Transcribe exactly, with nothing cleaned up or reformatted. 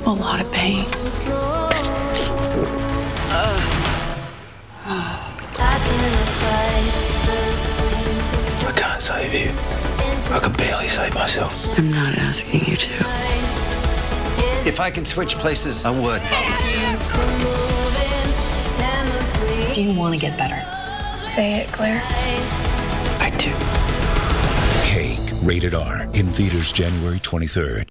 a lot of pain. I can't save you. I can barely save myself. I'm not asking you to. If I can switch places, I would. Do you want to get better? Say it, Claire. I do. Cake, rated R, in theaters January twenty-third.